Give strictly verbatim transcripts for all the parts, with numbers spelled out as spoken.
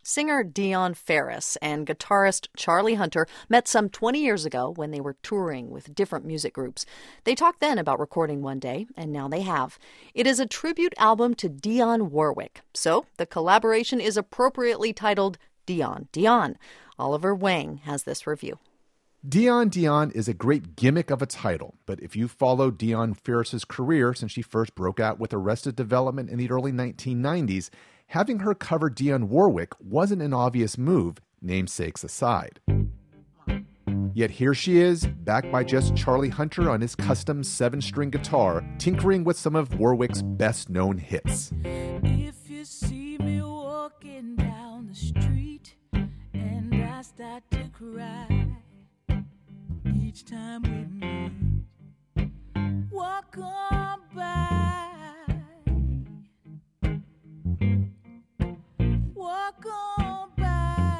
Singer Dionne Farris and guitarist Charlie Hunter met some twenty years ago when they were touring with different music groups. They talked then about recording one day, and now they have. It is a tribute album to Dionne Warwick, so the collaboration is appropriately titled Dionne Dionne. Oliver Wang has this review. Dionne Dionne is a great gimmick of a title, but if you follow Dionne Farris's career since she first broke out with Arrested Development in the early nineteen nineties, having her cover Dionne Warwick wasn't an obvious move, namesakes aside. Yet here she is, backed by just Charlie Hunter on his custom seven-string guitar, tinkering with some of Warwick's best-known hits. If you see me walking down the street and I start to cry each time we meet, walk on by. Walk on by.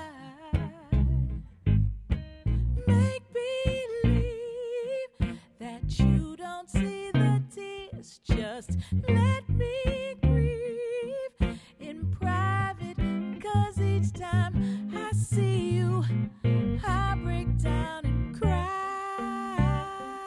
Make believe that you don't see the tears. Just let me grieve in private, 'cause each time I see you, I break down and cry.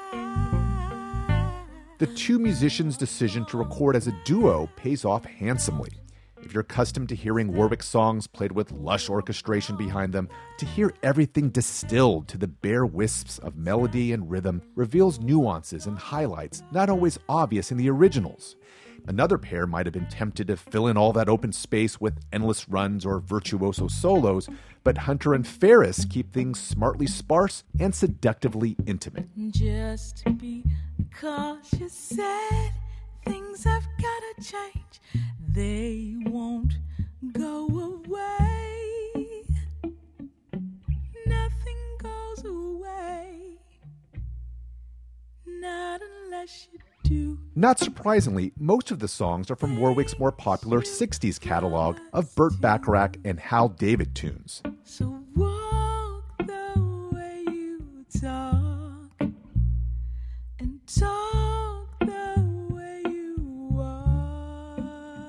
The two musicians' decision to record as a duo pays off handsomely. If you're accustomed to hearing Warwick songs played with lush orchestration behind them, to hear everything distilled to the bare wisps of melody and rhythm reveals nuances and highlights not always obvious in the originals. Another pair might have been tempted to fill in all that open space with endless runs or virtuoso solos, but Hunter and Farris keep things smartly sparse and seductively intimate. Just because you said things have gotta change, they won't go away. Nothing goes away, not unless you do. Not surprisingly, most of the songs are from Warwick's more popular sixties catalog of Burt Bacharach and Hal David tunes. So walk the way you talk and talk the way you walk.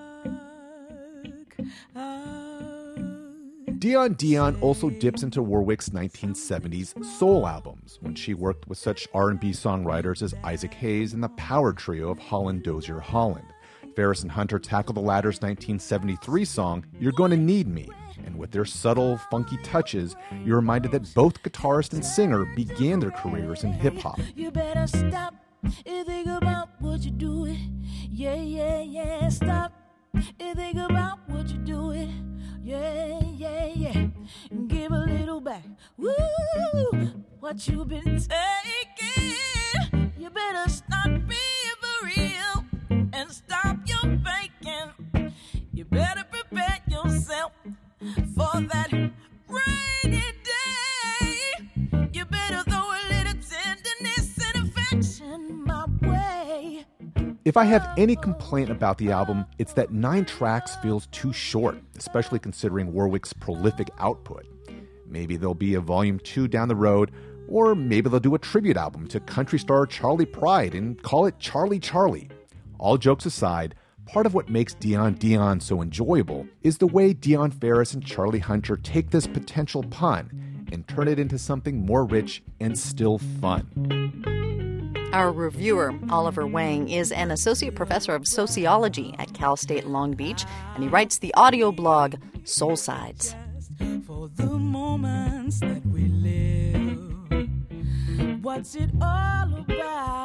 Oh. Dionne Dionne also dips into Warwick's nineteen seventies soul albums when she worked with such R and B songwriters as Isaac Hayes and the power trio of Holland Dozier Holland. Farris and Hunter tackle the latter's nineteen seventy-three song, You're Gonna Need Me, and with their subtle, funky touches, you're reminded that both guitarist and singer began their careers in hip-hop. You better stop and think about what you're doing. Yeah, yeah, yeah, stop and think about what you're doing. Yeah, yeah, yeah, give a little back. Woo, what you been taking. You better start being for real and stop your faking. You better prepare yourself for that rainy day. You better throw a little tenderness and affection my way. If I have any complaint about the album, it's that nine tracks feels too short, especially considering Warwick's prolific output. Maybe there'll be a volume two down the road, or maybe they'll do a tribute album to country star Charlie Pride and call it Charlie Charlie. All jokes aside, part of what makes Dionne Dionne so enjoyable is the way Dionne Farris and Charlie Hunter take this potential pun and turn it into something more rich and still fun. Our reviewer, Oliver Wang, is an associate professor of sociology at Cal State Long Beach, and he writes the audio blog Soul Sides. For the moments that we live, what's it all about?